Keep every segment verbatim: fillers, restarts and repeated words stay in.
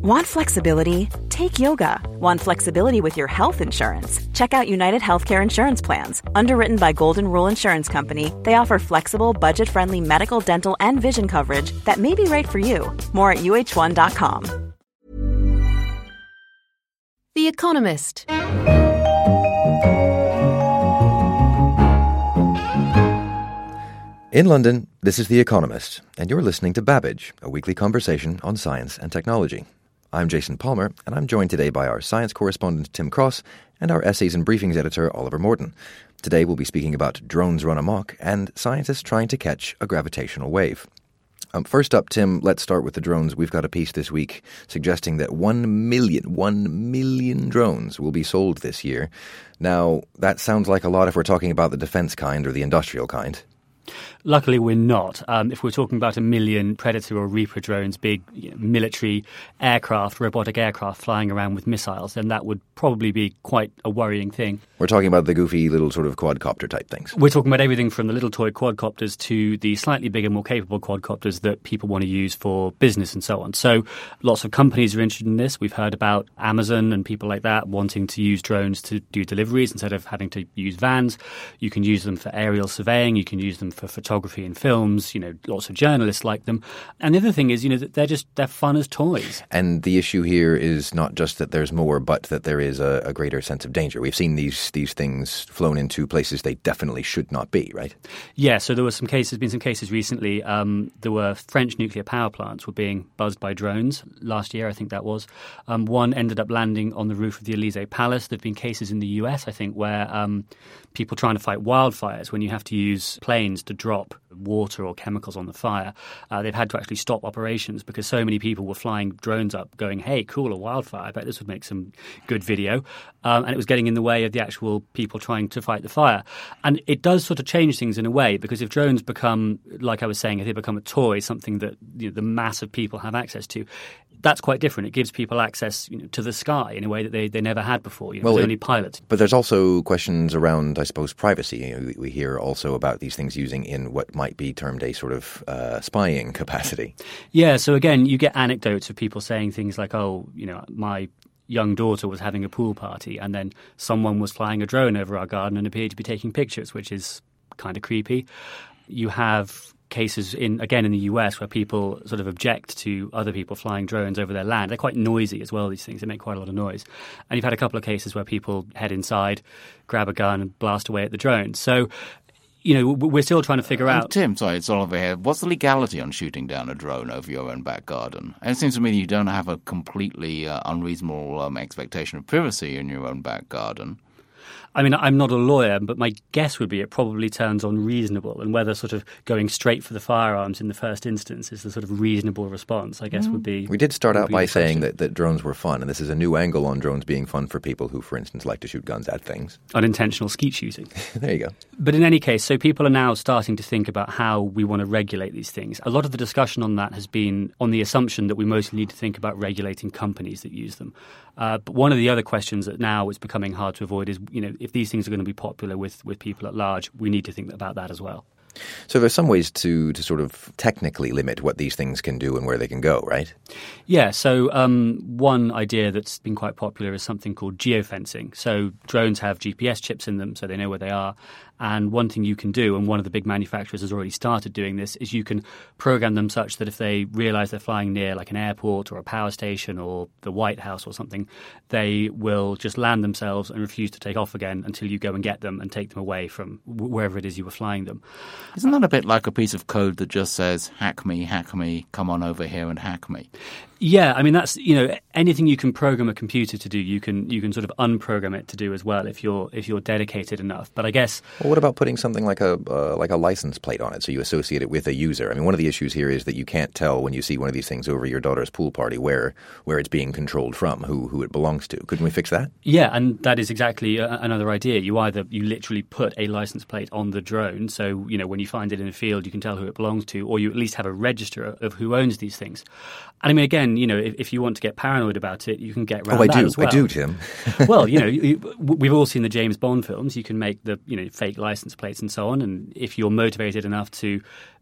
Want flexibility? Take yoga. Want flexibility with your health insurance? Check out United Healthcare Insurance Plans. Underwritten by Golden Rule Insurance Company, they offer flexible, budget-friendly medical, dental, and vision coverage that may be right for you. More at U H one dot com. The Economist. In London, this is The Economist, and you're listening to Babbage, a weekly conversation on science and technology. I'm Jason Palmer, and I'm joined today by our science correspondent Tim Cross and our essays and briefings editor Oliver Morton. Today we'll be speaking about drones run amok and scientists trying to catch a gravitational wave. Um, first up, Tim, let's start with the drones. We've got a piece this week suggesting that one million, one million drones will be sold this year. Now, that sounds like a lot if we're talking about the defense kind or the industrial kind. Luckily, we're not. Um, if we're talking about a million Predator or Reaper drones, big you know, military aircraft, robotic aircraft flying around with missiles, then that would probably be quite a worrying thing. We're talking about the goofy little sort of quadcopter type things. We're talking about everything from the little toy quadcopters to the slightly bigger, more capable quadcopters that people want to use for business and so on. So lots of companies are interested in this. We've heard about Amazon and people like that wanting to use drones to do deliveries instead of having to use vans. You can use them for aerial surveying. You can use them for photography and films. You know, lots of journalists like them. And the other thing is, you know, that they're just they're fun as toys. And the issue here is not just that there's more, but that there is a, a greater sense of danger. We've seen these these things flown into places they definitely should not be, right? Yeah. So there were some cases, been some cases recently. Um, there were French nuclear power plants were being buzzed by drones last year. I think that was um, one ended up landing on the roof of the Elysee Palace. There've been cases in the U S, I think, where um, people trying to fight wildfires when you have to use planes to drop water or chemicals on the fire, uh, they've had to actually stop operations because so many people were flying drones up going, hey, cool, a wildfire, I bet this would make some good video. Um, and it was getting in the way of the actual people trying to fight the fire. And it does sort of change things in a way, because if drones become, like I was saying, if they become a toy, something that you know, the mass of people have access to, that's quite different. It gives people access you know, to the sky in a way that they, they never had before. You know, well, only pilots. But there's also questions around, I suppose, privacy. You know, we, we hear also about these things using in what might be termed a sort of uh, spying capacity. Yeah, so again, you get anecdotes of people saying things like, oh, you know, my young daughter was having a pool party and then someone was flying a drone over our garden and appeared to be taking pictures, which is kind of creepy. You have cases in again in the U S where people sort of object to other people flying drones over their land. They're quite noisy as well, these things. They make quite a lot of noise. And you've had a couple of cases where people head inside, grab a gun and blast away at the drone. So, you know, we're still trying to figure uh, out... Tim, sorry, it's Oliver here. What's the legality on shooting down a drone over your own back garden? And it seems to me that you don't have a completely uh, unreasonable um, expectation of privacy in your own back garden. I mean, I'm not a lawyer, but my guess would be it probably turns on reasonable, and whether sort of going straight for the firearms in the first instance is the sort of reasonable response, I guess, mm. would be... We did start out by saying that, that drones were fun, and this is a new angle on drones being fun for people who, for instance, like to shoot guns at things. Unintentional skeet shooting. There you go. But in any case, so people are now starting to think about how we want to regulate these things. A lot of the discussion on that has been on the assumption that we mostly need to think about regulating companies that use them. Uh, but one of the other questions that now is becoming hard to avoid is, you know, if these things are going to be popular with, with people at large, we need to think about that as well. So there's some ways to, to sort of technically limit what these things can do and where they can go, right? Yeah, so um, one idea that's been quite popular is something called geofencing. So drones have G P S chips in them, so they know where they are. And one thing you can do, and one of the big manufacturers has already started doing this, is you can program them such that if they realize they're flying near like an airport or a power station or the White House or something, they will just land themselves and refuse to take off again until you go and get them and take them away from wherever it is you were flying them. Isn't that a bit like a piece of code that just says, hack me, hack me, come on over here and hack me? Yeah, I mean, that's, you know, anything you can program a computer to do, you can you can sort of unprogram it to do as well if you're if you're dedicated enough. But I guess... Well, what about putting something like a uh, like a license plate on it so you associate it with a user? I mean, one of the issues here is that you can't tell when you see one of these things over your daughter's pool party where where it's being controlled from, who who it belongs to. Couldn't we fix that? Yeah, and that is exactly a, another idea. You either, you literally put a license plate on the drone, so, you know, when you find it in a field, you can tell who it belongs to, or you at least have a register of who owns these things. And I mean, again, you know, if, if you want to get paranoid about it, you can get around oh, I that do. as well. I do, Tim. Well, you know, you, we've all seen the James Bond films. You can make the, you know, fake license plates and so on. And if you're motivated enough to,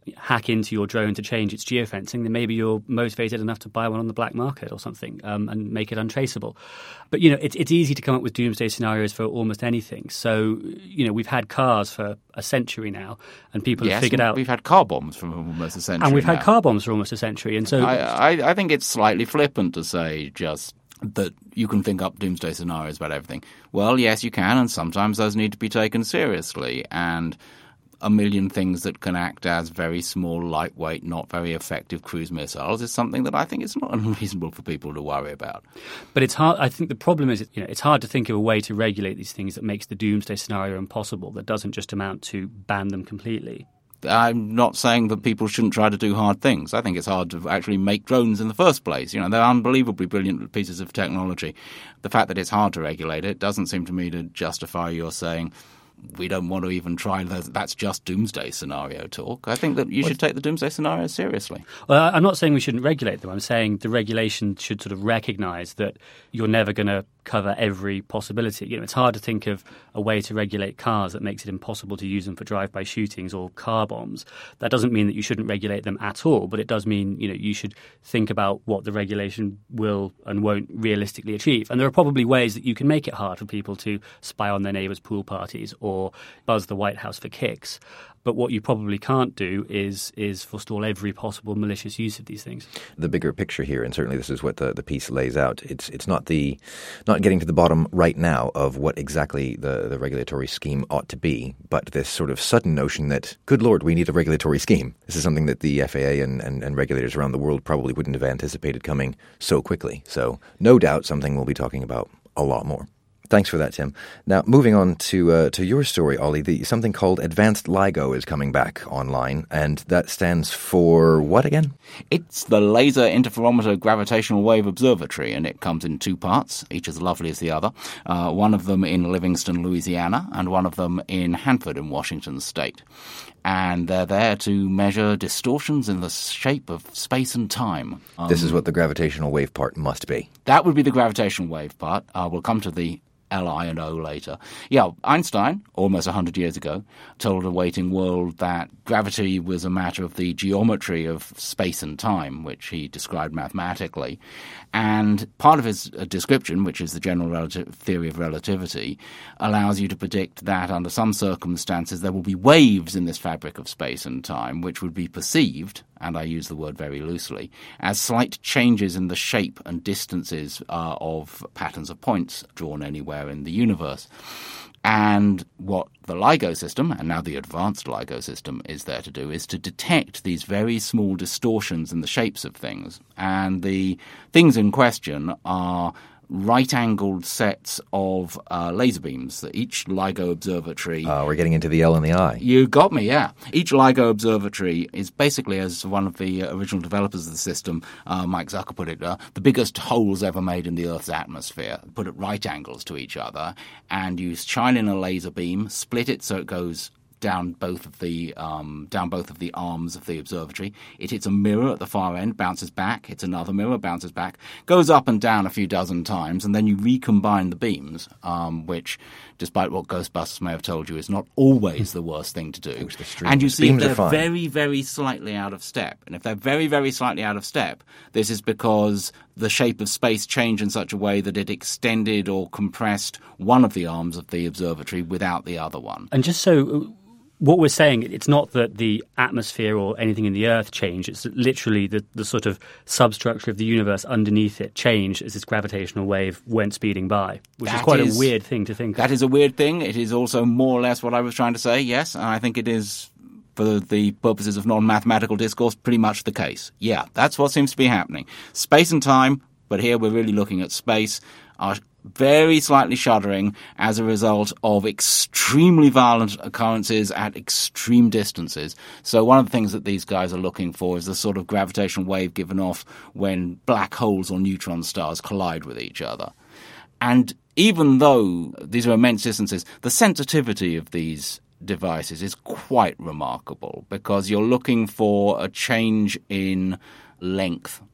hack into your drone to change its geofencing, then maybe you're motivated enough to buy one on the black market or something um, and make it untraceable. But, you know, it's, it's easy to come up with doomsday scenarios for almost anything. So, you know, we've had cars for a century now, and people yes, have figured out... we've had car bombs for almost a century And we've now. had car bombs for almost a century. And so I, I, I think it's slightly flippant to say just that you can think up doomsday scenarios about everything. Well, yes, you can, and sometimes those need to be taken seriously. And a million things that can act as very small, lightweight, not very effective cruise missiles is something that I think is not unreasonable for people to worry about. But it's hard. I think the problem is, you know, it's hard to think of a way to regulate these things that makes the doomsday scenario impossible, that doesn't just amount to ban them completely. I'm not saying that people shouldn't try to do hard things. I think it's hard to actually make drones in the first place. You know, they're unbelievably brilliant pieces of technology. The fact that it's hard to regulate it doesn't seem to me to justify your saying we don't want to even try. That's just doomsday scenario talk. I think that you should take the doomsday scenario seriously. Well, I'm not saying we shouldn't regulate them. I'm saying the regulation should sort of recognise that you're never going to cover every possibility. You know, it's hard to think of a way to regulate cars that makes it impossible to use them for drive-by shootings or car bombs. That doesn't mean that you shouldn't regulate them at all, but it does mean, you know, you should think about what the regulation will and won't realistically achieve. And there are probably ways that you can make it hard for people to spy on their neighbours' pool parties or buzz the White House for kicks. But what you probably can't do is is forestall every possible malicious use of these things. The bigger picture here, and certainly this is what the, the piece lays out, it's it's not the not getting to the bottom right now of what exactly the, the regulatory scheme ought to be, but this sort of sudden notion that, good Lord, we need a regulatory scheme. This is something that the F A A and, and, and regulators around the world probably wouldn't have anticipated coming so quickly. So no doubt something we'll be talking about a lot more. Thanks for that, Tim. Now, moving on to uh, to your story, Ollie, the, something called Advanced LIGO is coming back online, and that stands for what again? It's the Laser Interferometer Gravitational Wave Observatory, and it comes in two parts, each as lovely as the other. Uh, one of them in Livingston, Louisiana, and one of them in Hanford in Washington state. And they're there to measure distortions in the shape of space and time. Um, this is what the gravitational wave part must be. That would be the gravitational wave part. Uh, we'll come to the L, I, and O later. Yeah, Einstein, almost one hundred years ago, told a waiting world that gravity was a matter of the geometry of space and time, which he described mathematically. And part of his uh, description, which is the general relative theory of relativity, allows you to predict that under some circumstances there will be waves in this fabric of space and time, which would be perceived, and I use the word very loosely, as slight changes in the shape and distances uh, of patterns of points drawn anywhere in the universe. And what the LIGO system, and now the advanced LIGO system, is there to do is to detect these very small distortions in the shapes of things. And the things in question are right-angled sets of uh, laser beams that each LIGO observatory... Uh, we're getting into the L and the I. You got me, yeah. Each LIGO observatory is basically, as one of the original developers of the system, uh, Mike Zucker put it, uh, the biggest holes ever made in the Earth's atmosphere, put at right angles to each other, and you shine in a laser beam, split it so it goes down both of the um, down both of the arms of the observatory. It hits a mirror at the far end, bounces back, hits another mirror, bounces back, goes up and down a few dozen times, and then you recombine the beams, um, which, despite what Ghostbusters may have told you, is not always the worst thing to do. And you see if they're very, very slightly out of step. And if they're very, very slightly out of step, this is because the shape of space changed in such a way that it extended or compressed one of the arms of the observatory without the other one. And just so... what we're saying, it's not that the atmosphere or anything in the Earth changed. It's literally the, the sort of substructure of the universe underneath it changed as this gravitational wave went speeding by, which that is quite is, a weird thing to think that of. That is a weird thing. It is also more or less what I was trying to say, yes. And I think it is, for the purposes of non-mathematical discourse, pretty much the case. Yeah, that's what seems to be happening. Space and time, but here we're really looking at space, are very slightly shuddering as a result of extremely violent occurrences at extreme distances. So one of the things that these guys are looking for is the sort of gravitational wave given off when black holes or neutron stars collide with each other. And even though these are immense distances, the sensitivity of these devices is quite remarkable, because you're looking for a change in length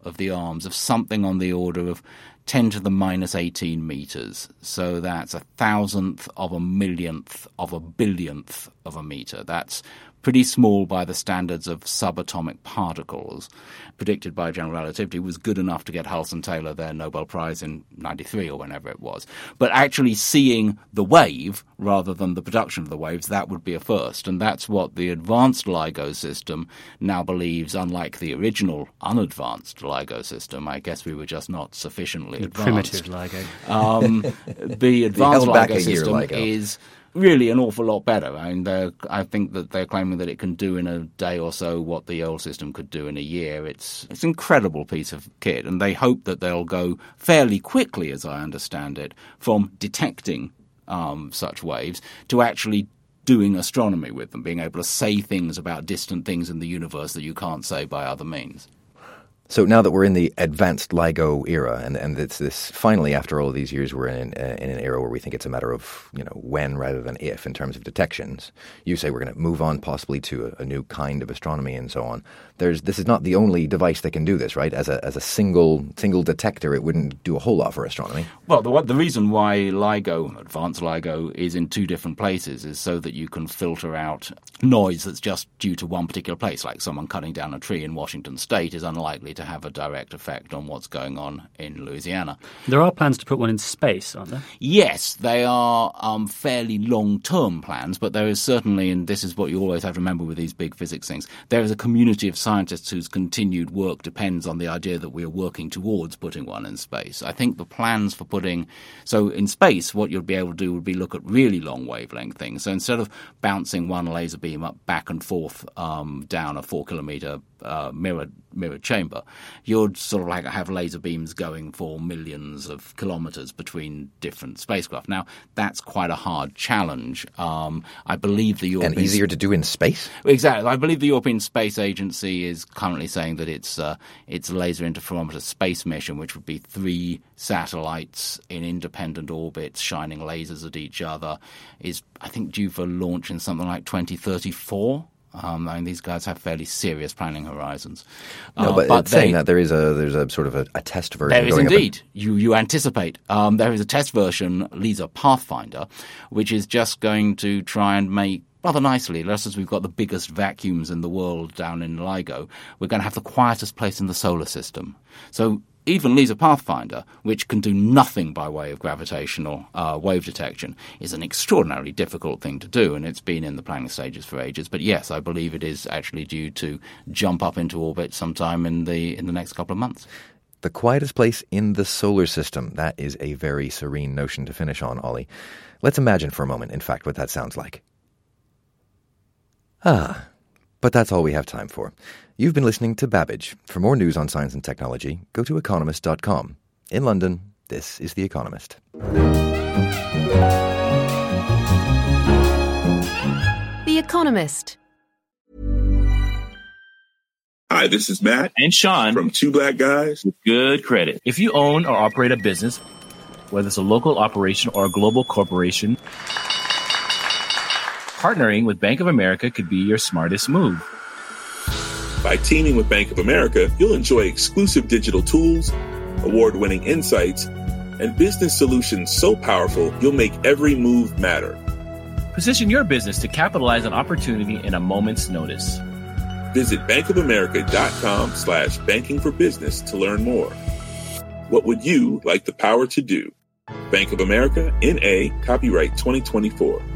of the arms of something on the order of ten to the minus eighteen meters. So that's a thousandth of a millionth of a billionth of a meter. That's pretty small by the standards of subatomic particles. Predicted by general relativity was good enough to get Hulse and Taylor their Nobel Prize in ninety-three or whenever it was. But actually seeing the wave rather than the production of the waves, that would be a first. And that's what the advanced LIGO system now believes, unlike the original unadvanced LIGO system. I guess we were just not sufficiently the advanced. Primitive LIGO. Um, the advanced the held back LIGO a year system LIGO. is really an awful lot better. I mean, they're- I think that they're claiming that it can do in a day or so what the old system could do in a year. It's it's an incredible piece of kit, and they hope that they'll go fairly quickly, as I understand it, from detecting um, such waves to actually doing astronomy with them, being able to say things about distant things in the universe that you can't say by other means. So now that we're in the advanced LIGO era, and, and it's this finally, after all of these years, we're in, uh, in an era where we think it's a matter of, you know, when rather than if in terms of detections. You say we're going to move on possibly to a, a new kind of astronomy and so on. There's this is not the only device that can do this, right? As a as a single single detector, it wouldn't do a whole lot for astronomy. Well, the, the reason why LIGO, advanced LIGO, is in two different places is so that you can filter out noise that's just due to one particular place, like someone cutting down a tree in Washington State is unlikely to have a direct effect on what's going on in Louisiana. There are plans to put one in space, aren't there? Yes, they are um, fairly long-term plans, but there is certainly, and this is what you always have to remember with these big physics things, there is a community of scientists whose continued work depends on the idea that we are working towards putting one in space. I think the plans for putting, so in space, what you'll be able to do would be look at really long wavelength things. So instead of bouncing one laser beam up back and forth um, down a four kilometer uh, mirror mirrored chamber, you'd sort of like have laser beams going for millions of kilometers between different spacecraft. Now, that's quite a hard challenge. Um, I believe the European... And easier to do in space? Exactly. I believe the European Space Agency is currently saying that its uh, its laser interferometer space mission, which would be three satellites in independent orbits shining lasers at each other, is, I think, due for launch in something like twenty thirty-four. Um, I mean, these guys have fairly serious planning horizons. No, uh, but, but it's saying they, that there is a there's a sort of a, a test version. There is going indeed. Up You you anticipate. Um, there is a test version, LISA Pathfinder, which is just going to try and make rather nicely, just as we've got the biggest vacuums in the world down in LIGO, we're going to have the quietest place in the solar system. So even LISA Pathfinder, which can do nothing by way of gravitational uh, wave detection, is an extraordinarily difficult thing to do, and it's been in the planning stages for ages. But yes, I believe it is actually due to jump up into orbit sometime in the in the next couple of months. The quietest place in the solar system. That is a very serene notion to finish on, Ollie. Let's imagine for a moment, in fact, what that sounds like. Ah, but that's all we have time for. You've been listening to Babbage. For more news on science and technology, go to economist dot com. In London, this is The Economist. The Economist. Hi, this is Matt and Sean from Two Black Guys with Good Credit. If you own or operate a business, whether it's a local operation or a global corporation, partnering with Bank of America could be your smartest move. By teaming with Bank of America, you'll enjoy exclusive digital tools, award-winning insights, and business solutions so powerful you'll make every move matter. Position your business to capitalize on opportunity in a moment's notice. Visit bankofamerica.com slash banking for business to learn more. What would you like the power to do? Bank of America, N A, copyright twenty twenty-four.